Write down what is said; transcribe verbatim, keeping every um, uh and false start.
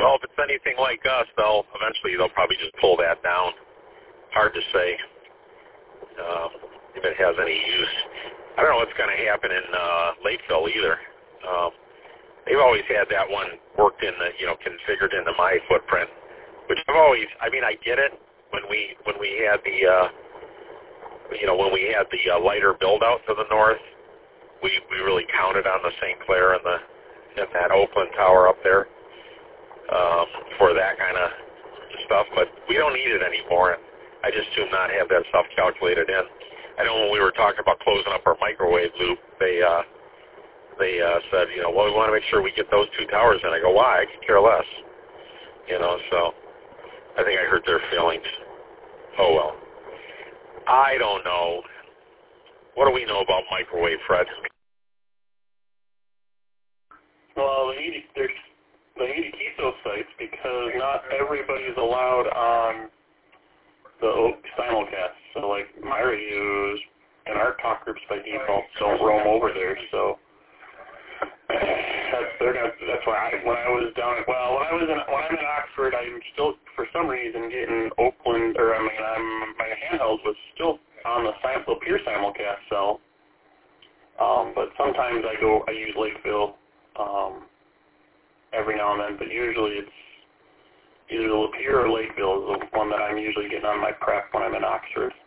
Well, if it's anything like us, they'll eventually they'll probably just pull that down. Hard to say um, if it has any use. I don't know what's going to happen in uh, Lakeville either. Um, they've always had that one worked in the, you know, configured into my footprint, which I've always. I mean, I get it when we when we had the, uh, you know, when we had the uh, lighter build out to the north, we we really counted on the Saint Clair and the and that Oakland Tower up there um, for that kind of stuff, but we don't need it anymore. I just do not have that stuff calculated in. I know when we were talking about closing up our microwave loop, they uh, they uh, said, you know, well, we want to make sure we get those two towers in. I go, why? I could care less. You know, so I think I hurt their feelings. Oh, well. I don't know. What do we know about microwave, Fred? Well, they need, there's, they need to keep those sites because not everybody's allowed on the O A K simulcast. So, like, my radios and our talk groups by default don't roam over there. So that's they're gonna, that's why I, when I was down at, well, when I was in when I'm in Oxford, I'm still for some reason getting Oakland, or I mean, I'm, my handheld was still on the, sim, the Pure simulcast cell. Um, but sometimes I go, I use Lakeville um, every now and then, but usually it's either Lapeer or Lakeville is the one that I'm usually getting on my prep when I'm in Oxford.